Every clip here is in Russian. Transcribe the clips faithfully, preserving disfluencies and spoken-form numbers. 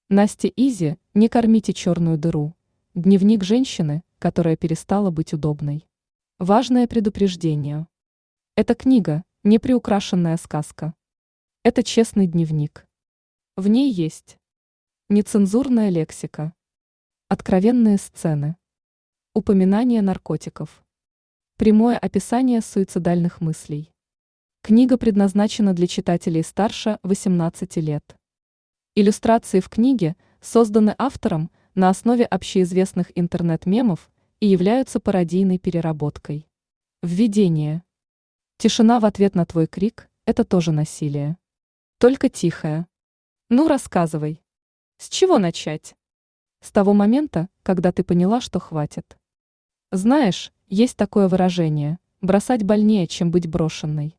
Настя Изи, не кормите черную дыру. Дневник женщины, которая перестала быть удобной. Важное предупреждение. Эта книга – не приукрашенная сказка. Это честный дневник. В ней есть нецензурная лексика, откровенные сцены, упоминание наркотиков, прямое описание суицидальных мыслей. Книга предназначена для читателей старше восемнадцати лет. Иллюстрации в книге созданы автором на основе общеизвестных интернет-мемов и являются пародийной переработкой. Введение. Тишина в ответ на твой крик – это тоже насилие. Только тихое. Ну, рассказывай. С чего начать? С того момента, когда ты поняла, что хватит. Знаешь, есть такое выражение – бросать больнее, чем быть брошенной.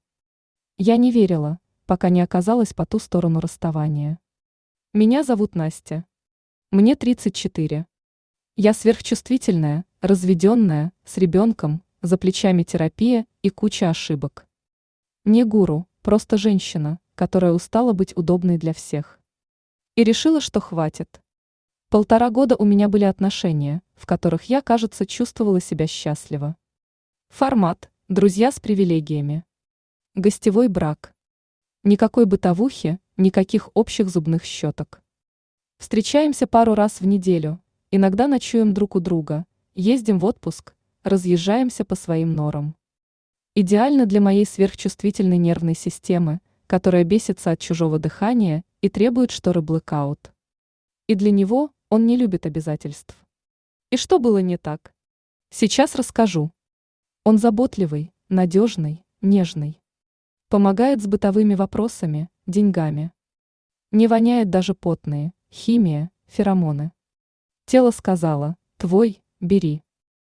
Я не верила, пока не оказалась по ту сторону расставания. Меня зовут Настя. Мне тридцать четыре. Я сверхчувствительная, разведенная, с ребенком, за плечами терапия и куча ошибок. Не гуру, просто женщина, которая устала быть удобной для всех. И решила, что хватит. Полтора года у меня были отношения, в которых я, кажется, чувствовала себя счастливо. Формат – друзья с привилегиями. Гостевой брак. Никакой бытовухи, никаких общих зубных щеток. Встречаемся пару раз в неделю, иногда ночуем друг у друга, ездим в отпуск, разъезжаемся по своим норам. Идеально для моей сверхчувствительной нервной системы, которая бесится от чужого дыхания и требует шторы блэкаут. И для него он не любит обязательств. И что было не так? Сейчас расскажу. Он заботливый, надежный, нежный. Помогает с бытовыми вопросами, деньгами. Не воняет даже потные, химия, феромоны. Тело сказала: твой, бери.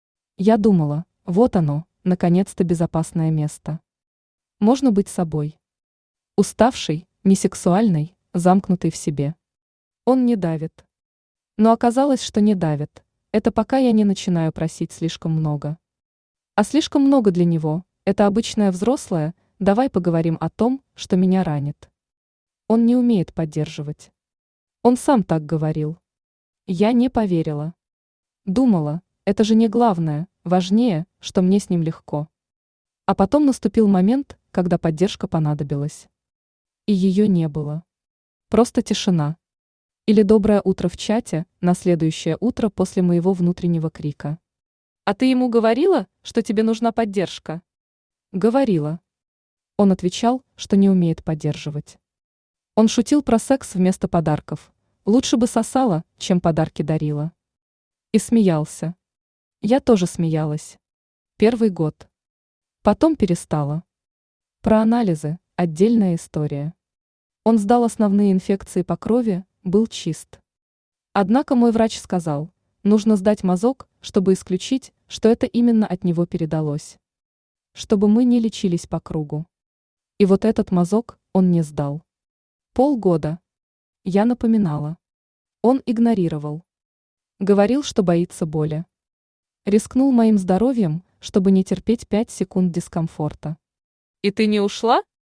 Я думала, вот оно, наконец-то безопасное место. Можно быть собой. Уставший, несексуальный, замкнутый в себе. Он не давит. Но оказалось, что не давит. Это пока я не начинаю просить слишком много. А слишком много для него – это обычное взрослое: давай поговорим о том, что меня ранит. Он не умеет поддерживать. Он сам так говорил. Я не поверила. Думала, это же не главное, важнее, что мне с ним легко. А потом наступил момент, когда поддержка понадобилась. И ее не было. Просто тишина. Или доброе утро в чате на следующее утро после моего внутреннего крика. А ты ему говорила, что тебе нужна поддержка? Говорила. Он отвечал, что не умеет поддерживать. Он шутил про секс вместо подарков. Лучше бы сосала, чем подарки дарила. И смеялся. Я тоже смеялась. Первый год. Потом перестала. Про анализы – отдельная история. Он сдал основные инфекции по крови, был чист. Однако мой врач сказал, нужно сдать мазок, чтобы исключить, что это именно от него передалось. Чтобы мы не лечились по кругу. И вот этот мазок он не сдал. Полгода. Я напоминала. Он игнорировал. Говорил, что боится боли. Рискнул моим здоровьем, чтобы не терпеть пять секунд дискомфорта. И ты не ушла?